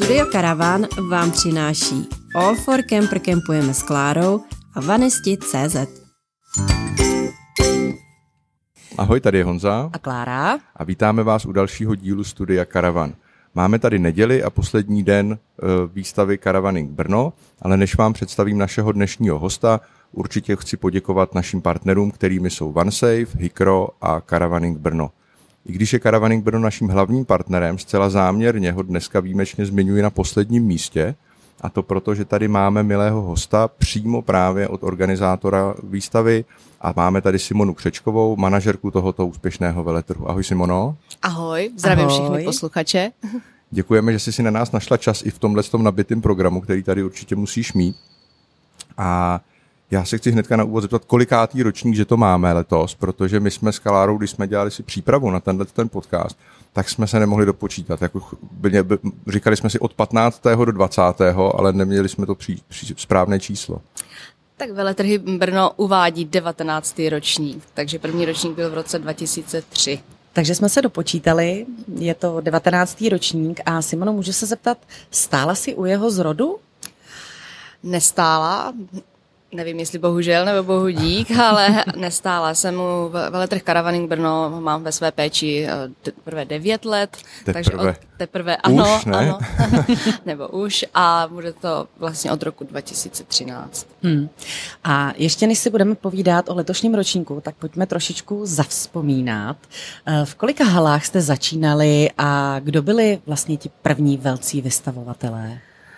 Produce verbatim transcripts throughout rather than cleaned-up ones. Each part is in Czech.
Studio Caravan vám přináší All for Camper Campujeme s Klárou a Vanisti tečka cé zet. Ahoj, tady je Honza a Klára a vítáme vás u dalšího dílu Studia Caravan. Máme tady neděli a poslední den výstavy Caravaning Brno, ale než vám představím našeho dnešního hosta, určitě chci poděkovat našim partnerům, kterými jsou OneSafe, Hikro a Caravaning Brno. I když je Caravaning Brno naším hlavním partnerem, zcela záměrně ho dneska výjimečně zmiňuji na posledním místě, a to proto, že tady máme milého hosta přímo právě od organizátora výstavy a máme tady Simonu Křečkovou, manažerku tohoto úspěšného veletrhu. Ahoj Simono. Ahoj, zdravím Ahoj. všechny posluchače. Děkujeme, že jsi si na nás našla čas i v tomhle tom nabitém programu, který tady určitě musíš mít. A já se chci hnedka na úvod zeptat, kolikátý ročník, že to máme letos, protože my jsme s Klárou, když jsme dělali si přípravu na tenhle ten podcast, tak jsme se nemohli dopočítat. Jako, říkali jsme si od patnáctého do dvacátého, ale neměli jsme to pří, pří, správné číslo. Tak veletrhy Brno uvádí devatenáctý ročník, takže první ročník byl v roce dva tisíce tři. Takže jsme se dopočítali, je to devatenáctý ročník a Simono, můžu se zeptat, stála jsi u jeho zrodu? Nestála, nevím, jestli bohužel nebo bohu dík, ale nestála jsem mu veletrh Caravaning Brno, mám ve své péči teprve devět let, teprve. takže od teprve, ano, už, ne? ano, nebo už a bude to vlastně od roku dva tisíce třináct. Hmm. A ještě než si budeme povídat o letošním ročníku, tak pojďme trošičku zavzpomínat. V kolika halách jste začínali a kdo byli vlastně ti první velcí vystavovatelé?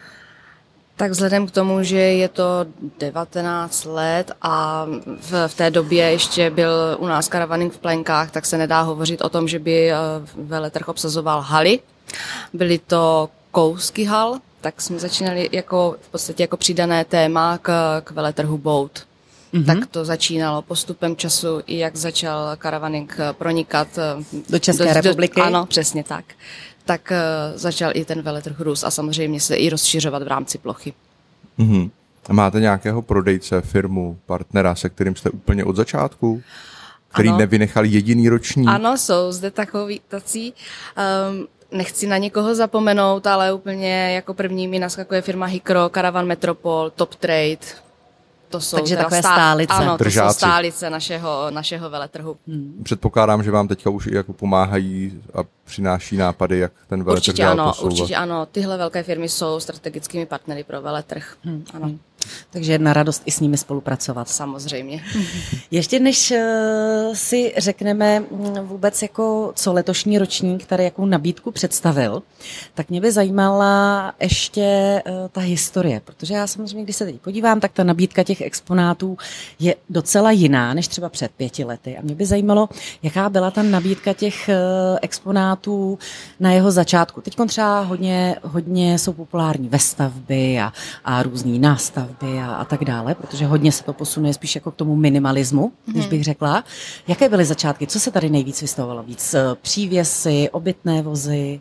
Tak vzhledem k tomu, že je to devatenáct let a v, v té době ještě byl u nás Caravaning v Plenkách, tak se nedá hovořit o tom, že by veletrh obsazoval haly. Byly to kousky hal, tak jsme začínali jako, v podstatě jako přidané téma k, k veletrhu Boat. Mm-hmm. Tak to začínalo postupem času, i jak začal Caravaning pronikat do České do, republiky. Do, ano, přesně tak. tak uh, začal i ten veletrh růst a samozřejmě se i rozšiřovat v rámci plochy. Mm-hmm. A máte nějakého prodejce, firmu, partnera, se kterým jste úplně od začátku? Který ano. nevynechal jediný ročník? Ano, jsou zde takoví tací. Um, nechci na někoho zapomenout, ale úplně jako první mi naskakuje firma Hikro, Caravan Metropol, Top Trade. To jsou Takže takové stá... stálice. Ano, to Držáci. jsou stálice našeho, našeho veletrhu. Hmm. Předpokládám, že vám teďka už i jako pomáhají a přináší nápady, jak ten veletrh určitě dál ano, posouvat. Určitě ano. Tyhle velké firmy jsou strategickými partnery pro veletrh. Hmm. Ano. Hmm. Takže jedna radost i s nimi spolupracovat. Samozřejmě. Ještě než uh, si řekneme vůbec, jako, co letošní ročník tady jakou nabídku představil, tak mě by zajímala ještě uh, ta historie, protože já samozřejmě, když se teď podívám, tak ta nabídka těch exponátů je docela jiná, než třeba před pěti lety. A mě by zajímalo, jaká byla ta nabídka těch uh, exponátů na jeho začátku. Teď třeba hodně, hodně jsou populární vestavby a, a různý nástavby A, a tak dále, protože hodně se to posunuje spíš jako k tomu minimalismu, mm-hmm. když bych řekla. Jaké byly začátky? Co se tady nejvíc vystavovalo? Víc přívěsy, obytné vozy?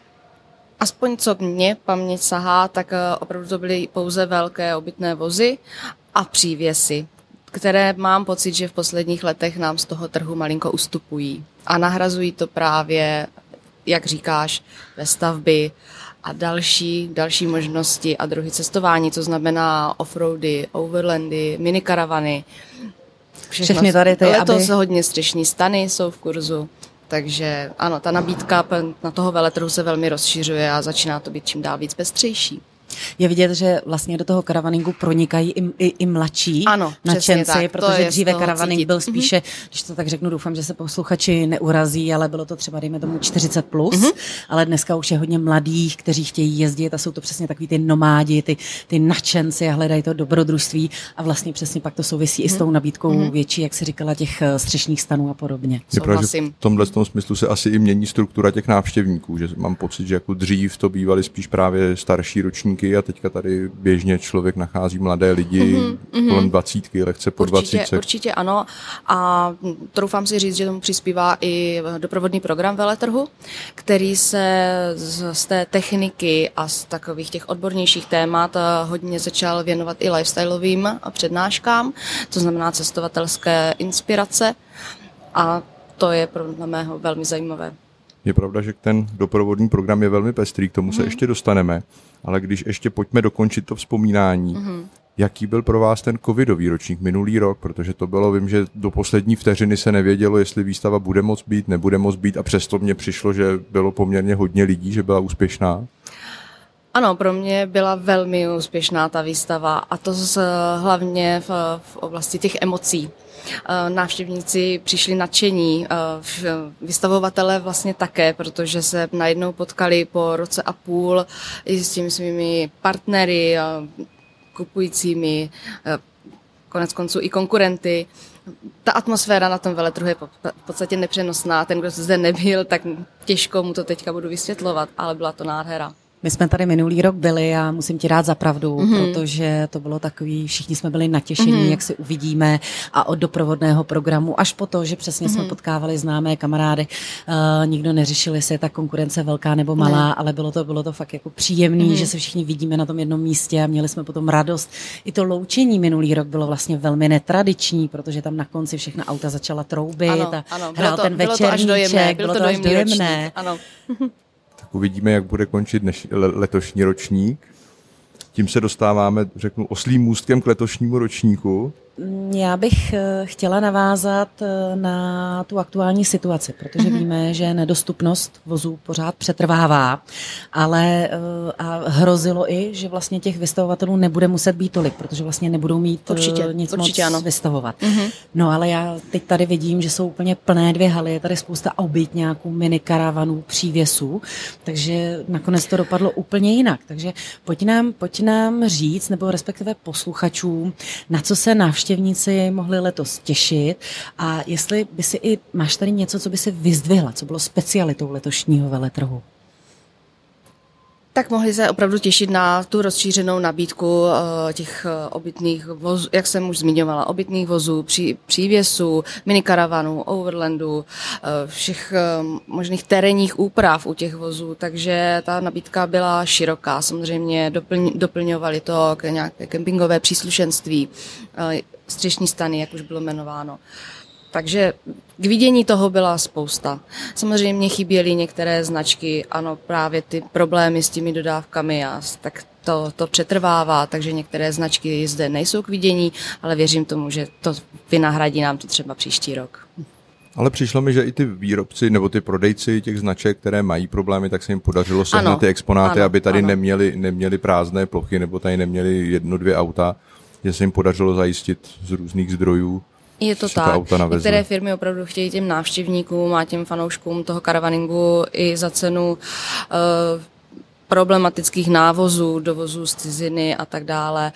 Aspoň co mě paměť sahá, tak opravdu to byly pouze velké obytné vozy a přívěsy, které mám pocit, že v posledních letech nám z toho trhu malinko ustupují. A nahrazují to právě, jak říkáš, vestavby a další, další možnosti a druhy cestování, to znamená offroady, overlandy, minikaravany. Všechno, Všechny tady ty, letos aby... hodně střešní stany jsou v kurzu, takže ano, ta nabídka na toho veletrhu se velmi rozšiřuje a začíná to být čím dál víc pestřejší. Je vidět, že vlastně do toho caravaningu pronikají i, i, i mladší ano, nadšenci, tak, protože dříve caravaning cítit. byl spíše, mm-hmm. když to tak řeknu, doufám, že se posluchači neurazí, ale bylo to třeba, dejme tomu, čtyřicet plus, mm-hmm. ale dneska už je hodně mladých, kteří chtějí jezdit a jsou to přesně takový ty nomádi, ty, ty nadšenci a hledají to dobrodružství a vlastně přesně pak to souvisí mm-hmm. i s tou nabídkou mm-hmm. větší, jak si říkala, těch střešních stanů a podobně. Souhlasím. V tomhle tom smyslu se asi i mění struktura těch návštěvníků, že mám pocit, že jako dřív to bývaly spíš právě starší ročníky a teďka tady běžně člověk nachází mladé lidi mm-hmm. kolem dvacítky, lehce po určitě, dvacítce. Určitě ano a troufám si říct, že tomu přispívá i doprovodný program veletrhu, který se z, z té techniky a z takových těch odbornějších témat hodně začal věnovat i lifestyleovým přednáškám, to znamená cestovatelské inspirace a to je pro mého velmi zajímavé. Je pravda, že ten doprovodný program je velmi pestrý, k tomu se mm. ještě dostaneme, ale když ještě pojďme dokončit to vzpomínání, mm. jaký byl pro vás ten covidový ročník minulý rok, protože to bylo, vím, že do poslední vteřiny se nevědělo, jestli výstava bude moc být, nebude moc být a přesto mně přišlo, že bylo poměrně hodně lidí, že byla úspěšná. Ano, pro mě byla velmi úspěšná ta výstava a to z, hlavně v, v oblasti těch emocí. Návštěvníci přišli nadšení, vystavovatelé vlastně také, protože se najednou potkali po roce a půl i s těmi svými partnery, kupujícími, konec konců i konkurenty. Ta atmosféra na tom veletrhu je v podstatě nepřenosná. Ten, kdo zde nebyl, tak těžko mu to teďka budu vysvětlovat, ale byla to nádhera. My jsme tady minulý rok byli a musím ti dát za pravdu, mm-hmm. protože to bylo takový, všichni jsme byli natěšení, mm-hmm. jak si uvidíme a od doprovodného programu až po to, že přesně mm-hmm. jsme potkávali známé kamarády. Uh, nikdo neřešil, jestli je ta konkurence velká nebo malá, ne. ale bylo to, bylo to fakt jako příjemný, mm-hmm. že se všichni vidíme na tom jednom místě a měli jsme potom radost. I to loučení minulý rok bylo vlastně velmi netradiční, protože tam na konci všechna auta začala troubit ano, a ano, hrál to, ten bylo to až dojemné, bylo to až dojemné. Ano. Uvidíme, jak bude končit dneš, letošní ročník. Tím se dostáváme, řeknu, oslím můstkem k letošnímu ročníku. Já bych chtěla navázat na tu aktuální situaci, protože mm-hmm. víme, že nedostupnost vozů pořád přetrvává, ale a hrozilo i, že vlastně těch vystavovatelů nebude muset být tolik, protože vlastně nebudou mít určitě, nic určitě moc ano. vystavovat. Mm-hmm. No ale já teď tady vidím, že jsou úplně plné dvě haly, je tady spousta obytňáků, mini karavanů, přívěsů, takže nakonec to dopadlo úplně jinak. Takže pojď nám, pojď nám říct, nebo respektive posluchačům, na co se návštěvníci mohli letos těšit a jestli by si i, máš tady něco, co by si vyzdvihla, co bylo specialitou letošního veletrhu? Tak mohli se opravdu těšit na tu rozšířenou nabídku těch obytných vozů, jak jsem už zmiňovala, obytných vozů, pří, přívěsů, minikaravanů, overlandů, všech možných terénních úprav u těch vozů, takže ta nabídka byla široká. Samozřejmě doplň, doplňovali to k nějaké kempingové příslušenství, střešní stany, jak už bylo jmenováno. Takže k vidění toho byla spousta. Samozřejmě chyběly některé značky, ano, právě ty problémy s těmi dodávkami, a tak to, to přetrvává, takže některé značky zde nejsou k vidění, ale věřím tomu, že to vynahradí nám to třeba příští rok. Ale přišlo mi, že i ty výrobci nebo ty prodejci těch značek, které mají problémy, tak se jim podařilo sehnat ano, ty exponáty, ano, aby tady neměli, neměli prázdné plochy nebo tady neměli jedno, dvě auta, že se jim podařilo zajistit z různých zdrojů. Je to tak. Některé firmy opravdu chtějí těm návštěvníkům a těm fanouškům toho karavaningu i za cenu uh, problematických návozů, dovozů z ciziny a tak dále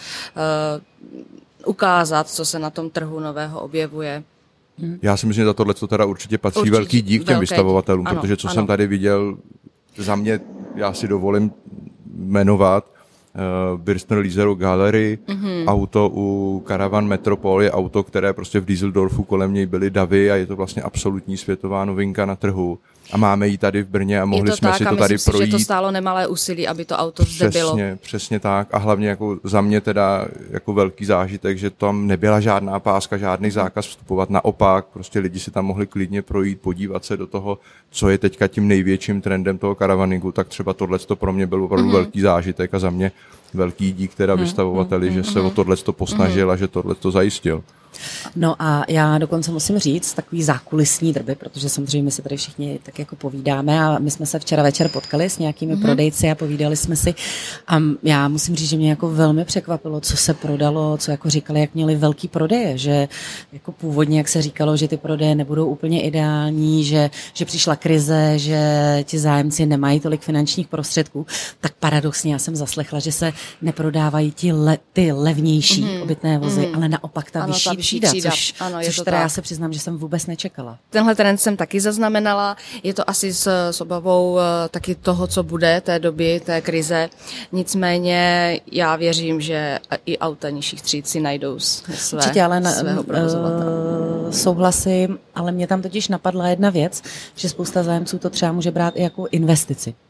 uh, ukázat, co se na tom trhu nového objevuje. Já si myslím, že za tohle to teda určitě patří určitě, velký dík těm velké, vystavovatelům, ano, protože co ano. jsem tady viděl, za mě, já si dovolím jmenovat, Uh, Birstner Leisure Gallery, mm-hmm. auto u Caravan Metropol je auto, které prostě v Düsseldorfu kolem něj byly davy a je to vlastně absolutní světová novinka na trhu. A máme ji tady v Brně a mohli jsme tak, si to tady si, projít. Že to stálo nemalé úsilí, aby to auto zde bylo. Přesně, přesně tak. A hlavně jako za mě teda jako velký zážitek, že tam nebyla žádná páska, žádný zákaz vstupovat. Naopak, prostě lidi si tam mohli klidně projít, podívat se do toho, co je teďka tím největším trendem toho karavaningu. Tak třeba tohleto pro mě byl opravdu mm-hmm. velký zážitek a za mě velký dík teda mm-hmm. vystavovateli, mm-hmm. že se o tohleto posnažil mm-hmm. a že tohleto zajistil. No a já dokonce musím říct takový zákulisní drby, protože samozřejmě my si tady všichni tak jako povídáme a my jsme se včera večer potkali s nějakými mm-hmm. prodejci a povídali jsme si a já musím říct, že mě jako velmi překvapilo, co se prodalo, co jako říkali, jak měli velký prodeje, že jako původně, jak se říkalo, že ty prodeje nebudou úplně ideální, že, že přišla krize, že ti zájemci nemají tolik finančních prostředků, tak paradoxně já jsem zaslechla, že se neprodávají ti le, ty levnější mm-hmm. obytné vozy, mm-hmm. ale naopak ta ano, vyšší ta třída, třída, což, ano, což teda tak. Já se přiznám, že jsem vůbec nečekala. Tenhle trend jsem taky zaznamenala, je to asi s, s obavou uh, taky toho, co bude té doby, té krize, nicméně já věřím, že i auta nižších tříd si najdou své, Určitě, ale na, svého provozovatele. Uh, souhlasím, ale mě tam totiž napadla jedna věc, že spousta zájemců to třeba může brát i jako investici.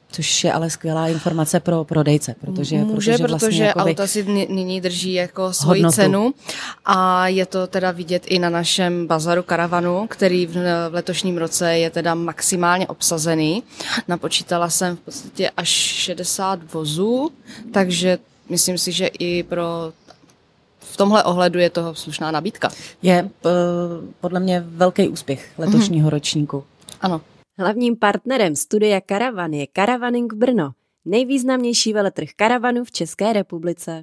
Což je ale skvělá informace pro prodejce, protože, Může, protože, vlastně protože jakoby auta si nyní drží jako svoji hodnotu. cenu a je to teda vidět i na našem bazaru Karavanu, který v, v letošním roce je teda maximálně obsazený. Napočítala jsem v podstatě až šedesát vozů, takže myslím si, že i pro v tomhle ohledu je toho slušná nabídka. Je podle mě velký úspěch letošního mm-hmm. ročníku. Ano. Hlavním partnerem studia Karavan je Caravaning Brno, nejvýznamnější veletrh karavanů v České republice.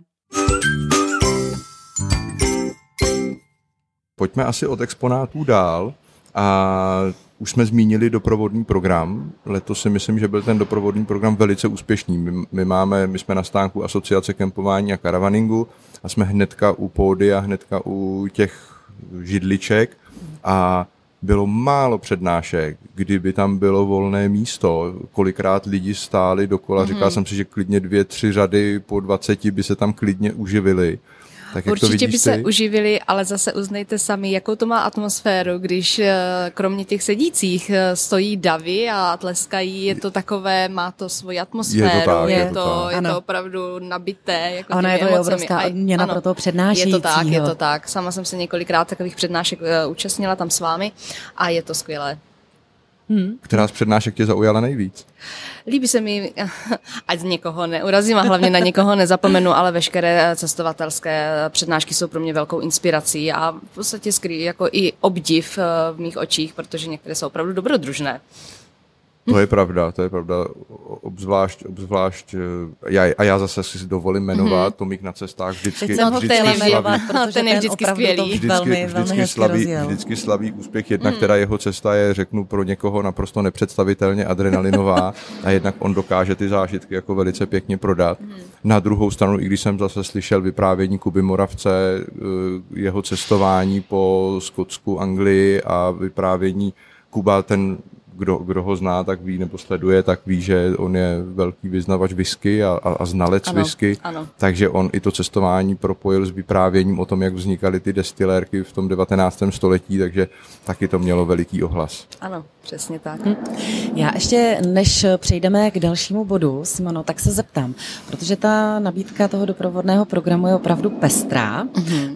Pojďme asi od exponátů dál a už jsme zmínili doprovodný program. Letos si myslím, že byl ten doprovodný program velice úspěšný. My, my, máme, my jsme na stánku Asociace kempování a karavaningu a jsme hnedka u pódia, hnedka u těch židliček a bylo málo přednášek, kdyby tam bylo volné místo, kolikrát lidi stáli dokola, mm-hmm. říkal jsem si, že klidně dvě, tři řady po dvaceti by se tam klidně uživili. Tak určitě by se uživili, ale zase uznejte sami, jakou to má atmosféru, když kromě těch sedících stojí davy a tleskají, je to takové, má to svoji atmosféru, je to, tak, je je to, to, je to opravdu nabité. Jako ona je to emocemi. obrovská odměna pro toho přednášejícího. Je to tak, je to tak. Sama jsem se několikrát takových přednášek uh, účastnila tam s vámi a je to skvělé. Hmm. Která z přednášek tě zaujala nejvíc? Líbí se mi, ať někoho neurazím a hlavně na někoho nezapomenu, ale veškeré cestovatelské přednášky jsou pro mě velkou inspirací a v podstatě skrý jako i obdiv v mých očích, protože některé jsou opravdu dobrodružné. To je pravda, to je pravda, obzvlášť, obzvlášť já, a já zase si dovolím jmenovat mm-hmm. Tomík na cestách vždycky, vždycky, vždycky jmenovat, slaví, ten je vždycky skvělý. Vždycky, velmi, vždycky, velmi slaví, vždycky slaví úspěch, jednak mm. teda jeho cesta je, řeknu, pro někoho naprosto nepředstavitelně adrenalinová a jednak on dokáže ty zážitky jako velice pěkně prodat. Mm. Na druhou stranu, i když jsem zase slyšel vyprávění Kuby Moravce, jeho cestování po Skotsku, Anglii a vyprávění Kuba, ten Kdo, kdo ho zná, tak ví, nebo sleduje, tak ví, že on je velký vyznavač whisky a, a, a znalec ano, whisky, ano. Takže on i to cestování propojil s vyprávěním o tom, jak vznikaly ty destilérky v tom devatenáctém století, takže taky to mělo veliký ohlas. Ano, přesně tak. Hm. Já ještě, než přejdeme k dalšímu bodu, Simono, tak se zeptám, protože ta nabídka toho doprovodného programu je opravdu pestrá. Mm-hmm.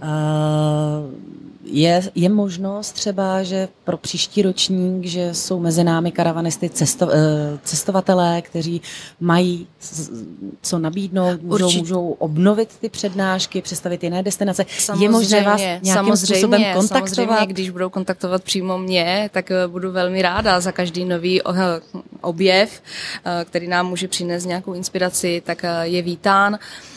Uh, Je, je možnost třeba, že pro příští ročník, že jsou mezi námi karavanisty cesto, cestovatelé, kteří mají co nabídnout, můžou, můžou obnovit ty přednášky, představit jiné destinace. Samozřejmě, je možné vás nějakým způsobem kontaktovat? Samozřejmě, když budou kontaktovat přímo mě, tak budu velmi ráda za každý nový objev, který nám může přinést nějakou inspiraci, tak je vítán.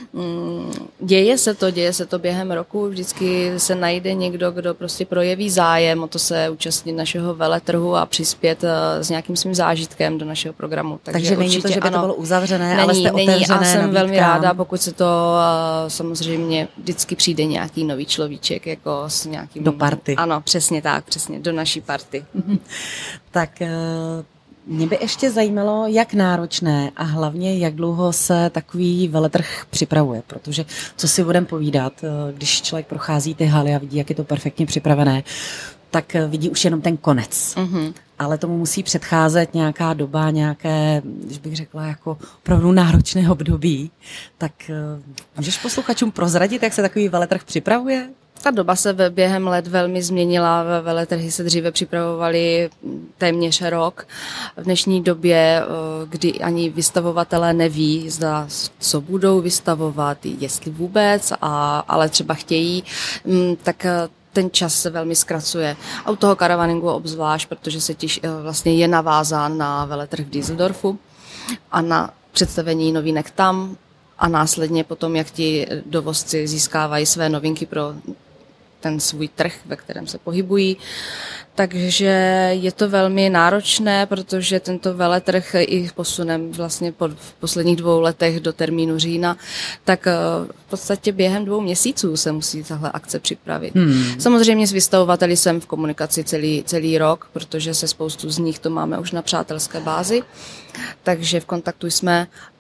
Děje se to, děje se to během roku, vždycky se najde někdo, kdo prostě projeví zájem o to se účastnit našeho veletrhu a přispět s nějakým svým zážitkem do našeho programu. Takže, Takže není určitě, to, že by ano, to bylo uzavřené, není, ale jste není, otevřené a jsem nabídkám. velmi ráda, pokud se to samozřejmě vždycky přijde nějaký nový človíček jako s nějakým... Do party. Ano, přesně tak, přesně, do naší party. Tak... Mě by ještě zajímalo, jak náročné a hlavně jak dlouho se takový veletrh připravuje, protože co si budeme povídat, když člověk prochází ty haly a vidí, jak je to perfektně připravené, tak vidí už jenom ten konec. Mm-hmm. Ale tomu musí předcházet nějaká doba, nějaké, když bych řekla, jako opravdu náročné období. Tak můžeš posluchačům prozradit, jak se takový veletrh připravuje? Ta doba se během let velmi změnila, veletrhy se dříve připravovaly téměř rok. V dnešní době, kdy ani vystavovatelé neví, zda co budou vystavovat, jestli vůbec, a, ale třeba chtějí, tak ten čas se velmi zkracuje. A u toho karavaningu obzvlášť, protože se těž, vlastně je navázán na veletrh v Düsseldorfu a na představení novinek tam a následně potom, jak ti dovozci získávají své novinky pro ten svůj trh, ve kterém se pohybují. Takže je to velmi náročné, protože tento veletrh i posunem vlastně po, v posledních dvou letech do termínu října, tak v podstatě během dvou měsíců se musí tahle akce připravit. Hmm. Samozřejmě s vystavovateli jsem v komunikaci celý, celý rok, protože se spoustu z nich to máme už na přátelské bázi, takže v kontaktu jsme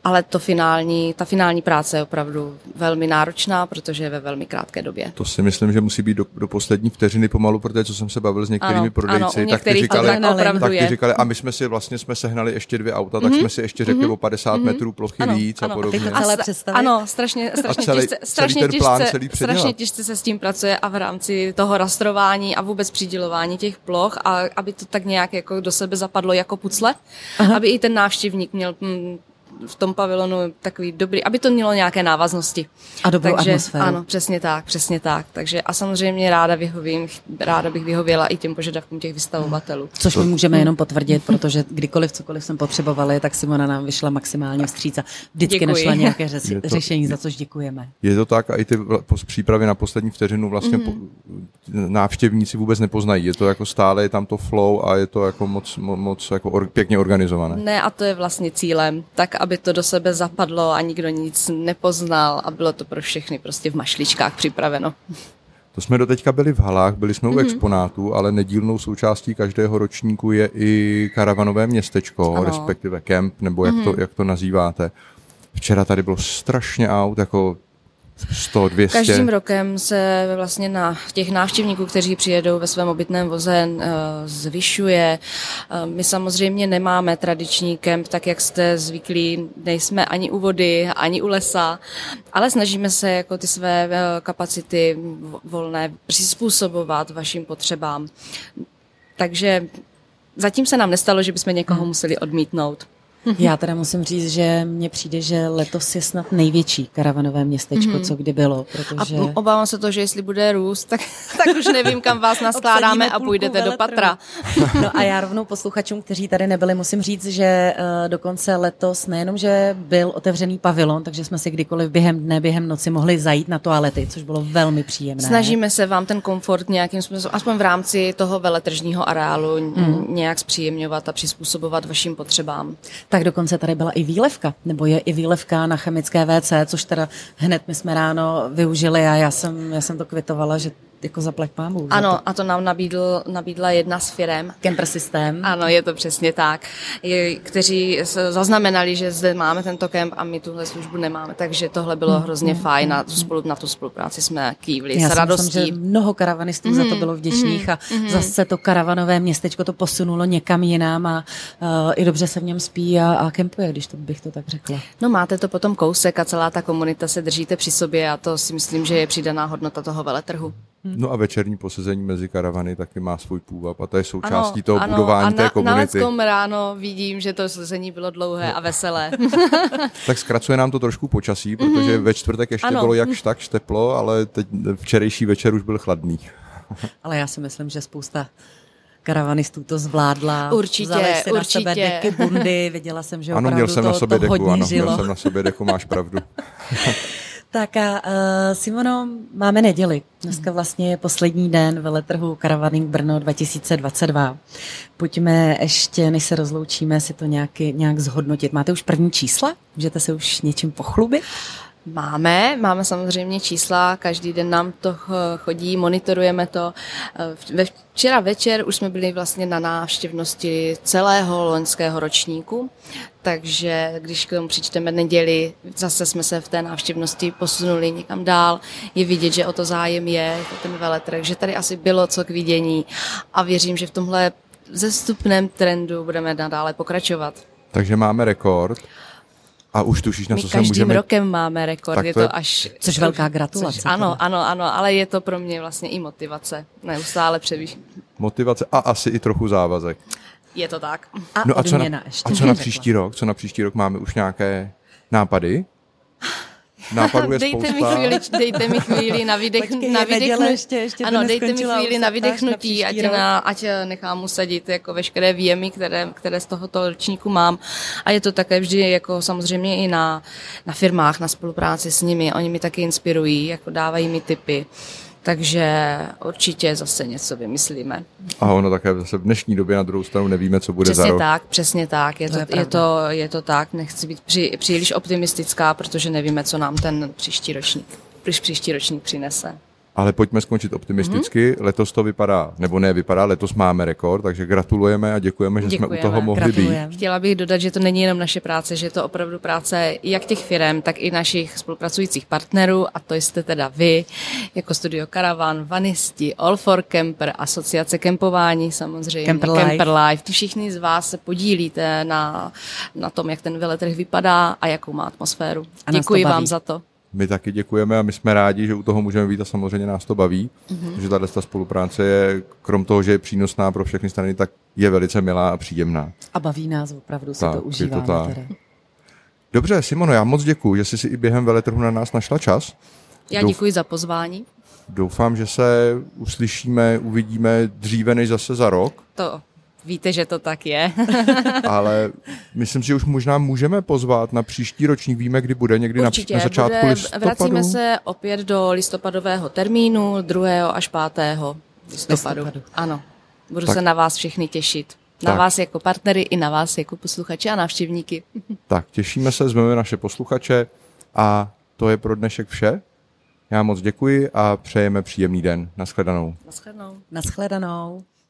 ale to finální, ta finální práce je opravdu velmi náročná, protože je ve velmi krátké době. To si myslím, že musí být do, do poslední vteřiny pomalu, protože co jsem se bavil s některými ano, prodejci, ano, tak ty říkali, tak tak ty říkali, a my jsme si vlastně jsme sehnali ještě dvě auta, tak mm-hmm. jsme si ještě řekli mm-hmm. o padesát mm-hmm. metrů plochy ano, víc ano. a podobně. A celé představit? Ano, strašně, strašně, celý, těžce, strašně, celý ten plán, těžce, celý strašně těžce se s tím pracuje a v rámci toho rastrování a vůbec přidělování těch ploch, a aby to tak nějak jako do sebe zapadlo jako pucle, aha. aby i ten návštěvník měl mm, v tom pavilonu takový dobrý, aby to mělo nějaké návaznosti. A dobrou Takže, atmosféru. Ano, přesně tak, přesně tak. Takže a samozřejmě ráda vyhovím, ráda bych vyhověla i těm požadavkům těch vystavovatelů. Což my můžeme jenom potvrdit, protože kdykoliv cokoliv jsme potřebovali, tak Simona nám vyšla maximálně vstříc a vždycky Děkuji. našla nějaké řeci, to, řešení, za což děkujeme. Je to tak a i ty přípravy na poslední vteřinu vlastně mm-hmm. návštěvníci vůbec nepoznají. Je to jako stále, je tam to flow a je to jako moc, moc jako or, pěkně organizované. Ne, a to je vlastně cílem, tak aby to do sebe zapadlo a nikdo nic nepoznal a bylo to pro všechny prostě v mašličkách připraveno. To jsme doteďka byli v halách, byli jsme u mm-hmm. exponátů, ale nedílnou součástí každého ročníku je i karavanové městečko, ano. respektive kemp, nebo jak, mm-hmm. to, jak to nazýváte. Včera tady bylo strašně aut, jako sto, dvě stě. Každým rokem se vlastně na těch návštěvníků, kteří přijedou ve svém obytném voze, zvyšuje. My samozřejmě nemáme tradiční kemp, tak jak jste zvyklí, nejsme ani u vody, ani u lesa, ale snažíme se jako ty své kapacity volné přizpůsobovat vašim potřebám. Takže zatím se nám nestalo, že bychom někoho museli odmítnout. Já teda musím říct, že mně přijde, že letos je snad největší karavanové městečko, mm-hmm. co kdy bylo. Protože... A obávám se to, že jestli bude růst, tak, tak už nevím, kam vás naskládáme a půjdete do patra. No a já rovnou posluchačům, kteří tady nebyli, musím říct, že uh, dokonce letos nejenom, že byl otevřený pavilon, takže jsme si kdykoliv během dne, během noci mohli zajít na toalety, což bylo velmi příjemné. Snažíme se vám ten komfort nějakým způsobem, aspoň v rámci toho veletržního areálu mm. nějak zpříjemňovat a přizpůsobovat vašim potřebám. Tak dokonce tady byla i výlevka, nebo je i výlevka na chemické vé cé, což teda hned my jsme ráno využili a já jsem, já jsem to kvitovala, že jako zaplať pámu. Ano, to... a to nám nabídl, nabídla jedna z firem. Camper System. Ano, je to přesně tak. Je, kteří zaznamenali, že zde máme tento kemp a my tuhle službu nemáme, takže tohle bylo hrozně mm, fajn a tu spolu, na tu spolupráci jsme kývli Já s radostí. Já myslím, že mnoho karavanistů mm, za to bylo vděčných mm, a mm. zase to karavanové městečko to posunulo někam jinam a uh, i dobře se v něm spí a, a kempuje, když to bych to tak řekla. No máte to potom kousek a celá ta komunita se držíte při sobě a to si myslím, že je přidaná hodnota toho veletrhu. No a večerní posezení mezi karavany taky má svůj půvab a to je součástí ano, toho ano, budování a na, té komunity. Na Leckom ráno vidím, že to sezení bylo dlouhé a veselé. Tak zkracuje nám to trošku počasí, protože ve čtvrtek ještě ano. bylo jakž tak teplo, ale teď včerejší večer už byl chladný. Ale já si myslím, že spousta karavanistů to zvládla. Určitě, Vzali si určitě. na sebe deky, bundy, viděla jsem, že ano, opravdu měl jsem to, na sobě to deku, hodně ano, žilo. měl jsem na sobě deku, máš pravdu. Tak a uh, Simono, máme neděli. Dneska vlastně je poslední den veletrhu Caravaning Brno dva tisíce dvacet dva. Pojďme ještě, než se rozloučíme, si to nějaký, nějak zhodnotit. Máte už první čísla? Můžete se už něčím pochlubit? Máme, máme samozřejmě čísla, každý den nám to chodí, monitorujeme to. Včera večer už jsme byli vlastně na návštěvnosti celého loňského ročníku, takže když k tomu přičteme neděli, zase jsme se v té návštěvnosti posunuli někam dál. Je vidět, že o to zájem je, ten veletrh, že tady asi bylo co k vidění a věřím, že v tomhle vzestupném trendu budeme nadále pokračovat. Takže máme rekord. A už tušíš, na My co se každým můžeme... rokem máme rekord, Tak je to je... to až... Což velká gratulace. Což, ano, ano, ano, ale je to pro mě vlastně i motivace. Neustále převýš. Motivace a asi i trochu závazek. Je to tak. A no a co na, ještě. A co na příští rok? Co na příští rok máme už nějaké nápady? Nápadů je dejte spousta. Mi chvíli, dejte mi chvíli na, vydech, Počkej, na vydechnutí. Ještě, ještě ano, dejte mi chvíli na vydechnutí, na ať, na, ať nechám usadit jako veškeré výjemy, které, které z tohoto ročníku mám. A je to také vždy jako samozřejmě i na, na firmách, na spolupráci s nimi. Oni mi taky inspirují, jako dávají mi tipy. Takže určitě zase něco vymyslíme. A ono také zase v dnešní době na druhou stranu nevíme, co bude přesně za rok. Tak, přesně tak, je to, to je, je, to, je to tak, nechci být při, příliš optimistická, protože nevíme, co nám ten příští ročník, příští ročník přinese. Ale pojďme skončit optimisticky. Mm-hmm. Letos to vypadá, nebo ne vypadá, letos máme rekord, takže gratulujeme a děkujeme, že děkujeme. Jsme u toho mohli být. Chtěla bych dodat, že to není jenom naše práce, že je to opravdu práce jak těch firem, tak i našich spolupracujících partnerů, a to jste teda vy, jako Studio Caravan, Vanisti, All for Camper, Asociace kempování samozřejmě, Camper Life. Camper Life. Všichni z vás se podílíte na, na tom, jak ten veletrh vypadá a jakou má atmosféru. A děkuji vám za to. My taky děkujeme a my jsme rádi, že u toho můžeme být a samozřejmě nás to baví, mm-hmm. že tato spolupráce je, krom toho, že je přínosná pro všechny strany, tak je velice milá a příjemná. A baví nás, opravdu si tak, to užíváme. To teda. Dobře, Simono, já moc děkuju, že jsi si i během veletrhu na nás našla čas. Já děkuji Douf... za pozvání. Doufám, že se uslyšíme, uvidíme dříve než zase za rok. To víte, že to tak je. Ale myslím si, že už možná můžeme pozvat na příští ročník. Víme, kdy bude, někdy Určitě, na, na začátku bude, listopadu. Vracíme se opět do listopadového termínu, druhého až pátého listopadu. listopadu. Ano, budu tak se na vás všechny těšit. Na tak. vás jako partnery i na vás jako posluchače a návštěvníky. Tak, těšíme se, zveme naše posluchače a to je pro dnešek vše. Já moc děkuji a přejeme příjemný den. Naschledanou. Naschledanou. Naschledanou.